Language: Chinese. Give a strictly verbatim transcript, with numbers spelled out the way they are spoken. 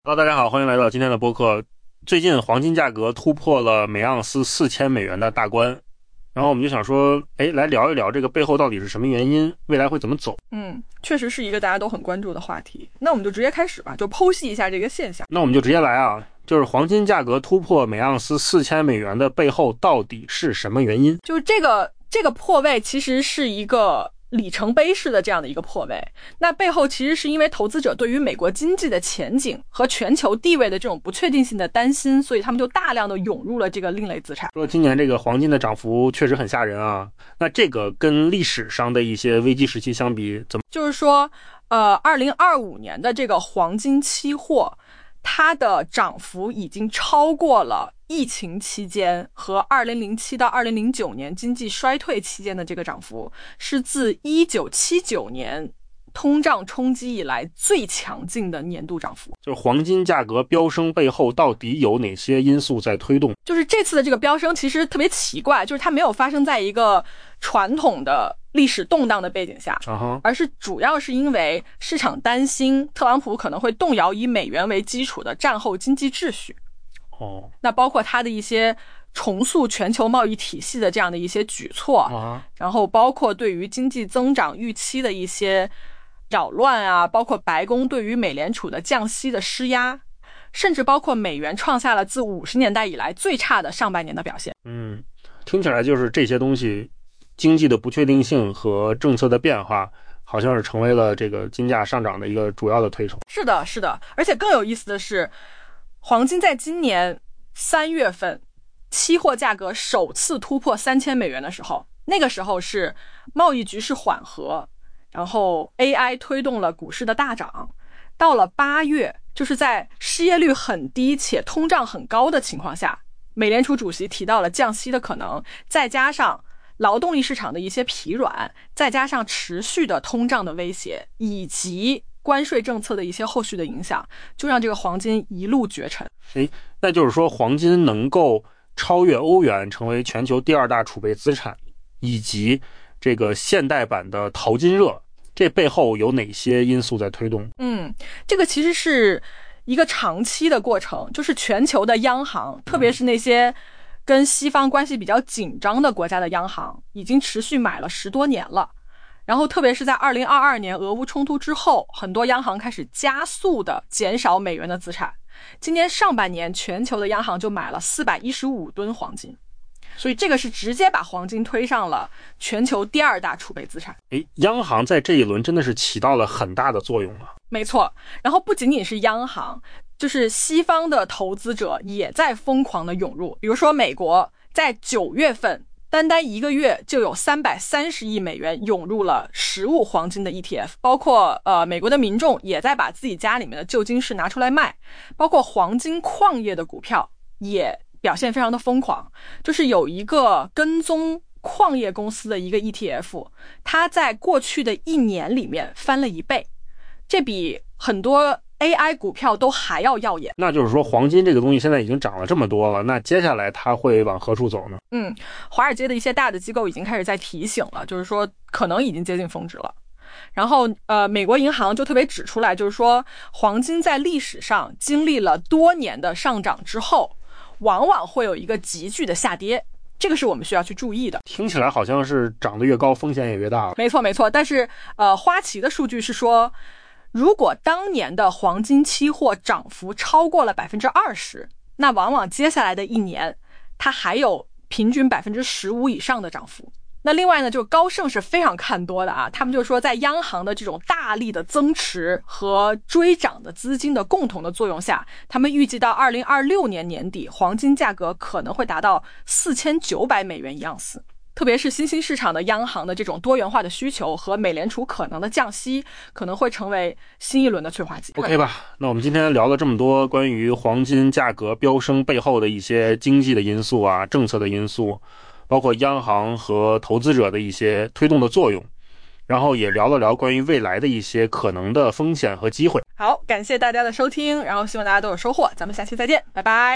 Hello， 大家好，欢迎来到今天的播客。最近黄金价格突破了每盎司四千美元的大关，然后我们就想说，哎，来聊一聊这个背后到底是什么原因，未来会怎么走？ 嗯，确实是一个大家都很关注的话题。那我们就直接开始吧，就剖析一下这个现象。 那我们就直接来啊，就是黄金价格突破每盎司四千美元的背后到底是什么原因？ 就是这个这个破位其实是一个里程碑式的这样的一个破位，那背后其实是因为投资者对于美国经济的前景和全球地位的这种不确定性的担心，所以他们就大量的涌入了这个另类资产。 说今年这个黄金的涨幅确实很吓人啊，那这个跟历史上的一些危机时期相比，怎么？ 就是说，呃，二零二五年的这个黄金期货，它的涨幅已经超过了疫情期间和二零零七到二零零九年经济衰退期间的这个涨幅，是自一九七九年通胀冲击以来最强劲的年度涨幅。 就是黄金价格飙升背后到底有哪些因素在推动？ 就是这次的这个飙升其实特别奇怪，就是它没有发生在一个传统的历史动荡的背景下， uh-huh. 而是主要是因为市场担心特朗普可能会动摇以美元为基础的战后经济秩序。 哦， 那包括他的一些重塑全球贸易体系的这样的一些举措， 啊， 然后包括对于经济增长预期的一些扰乱啊，包括白宫对于美联储的降息的施压，甚至包括美元创下了自五十年代以来最差的上半年的表现。 嗯，听起来就是这些东西，经济的不确定性和政策的变化，好像是成为了这个金价上涨的一个主要的推手。 是的，是的，而且更有意思的是，黄金在今年三月份期货价格首次突破三千美元的时候，那个时候是贸易局势缓和，然后 A I 推动了股市的大涨。到了八月，就是在失业率很低且通胀很高的情况下，美联储主席提到了降息的可能，再加上劳动力市场的一些疲软，再加上持续的通胀的威胁，以及关税政策的一些后续的影响，就让这个黄金一路绝尘。 诶，那就是说黄金能够超越欧元成为全球第二大储备资产，以及这个现代版的淘金热，这背后有哪些因素在推动？ 嗯，这个其实是一个长期的过程，就是全球的央行，特别是那些跟西方关系比较紧张的国家的央行，已经持续买了十多年了。然后特别是在二零二二年俄乌冲突之后，很多央行开始加速的减少美元的资产。今年上半年全球的央行就买了四百一十五吨黄金，所以这个是直接把黄金推上了全球第二大储备资产。 诶，央行在这一轮真的是起到了很大的作用啊。 没错，然后不仅仅是央行，就是西方的投资者也在疯狂的涌入。比如说美国在九月份单单一个月就有三百三十亿美元涌入了实物黄金的 E T F， 包括呃美国的民众也在把自己家里面的旧金饰拿出来卖，包括黄金矿业的股票也表现非常的疯狂。就是有一个跟踪矿业公司的一个 E T F， 它在过去的一年里面翻了一倍，这比很多A I 股票都还要耀眼。 那就是说黄金这个东西现在已经涨了这么多了，那接下来它会往何处走呢？ 嗯，华尔街的一些大的机构已经开始在提醒了，就是说可能已经接近峰值了。然后呃，美国银行就特别指出来，就是说黄金在历史上经历了多年的上涨之后，往往会有一个急剧的下跌，这个是我们需要去注意的。 听起来好像是涨得越高风险也越大了。 没错没错，但是呃，花旗的数据是说，如果当年的黄金期货涨幅超过了 百分之二十， 那往往接下来的一年它还有平均 百分之十五 以上的涨幅。那另外呢，就高盛是非常看多的啊，他们就说在央行的这种大力的增持和追涨的资金的共同的作用下，他们预计到二零二六年年底黄金价格可能会达到四千九百美元一盎司。特别是新兴市场的央行的这种多元化的需求和美联储可能的降息，可能会成为新一轮的催化剂。 OK 吧，那我们今天聊了这么多关于黄金价格飙升背后的一些经济的因素啊，政策的因素，包括央行和投资者的一些推动的作用，然后也聊了聊关于未来的一些可能的风险和机会。 好，感谢大家的收听，然后希望大家都有收获，咱们下期再见，拜拜。